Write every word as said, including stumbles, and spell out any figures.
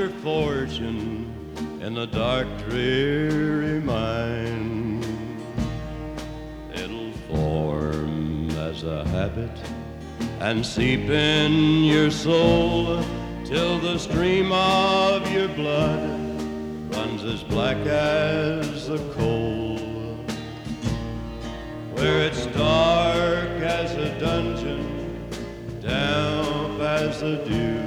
fortune in the dark, dreary mine. It'll form as a habit and seep in your soul till the stream of your blood runs as black as the coal. Where it's dark as a dungeon, damp as the dew,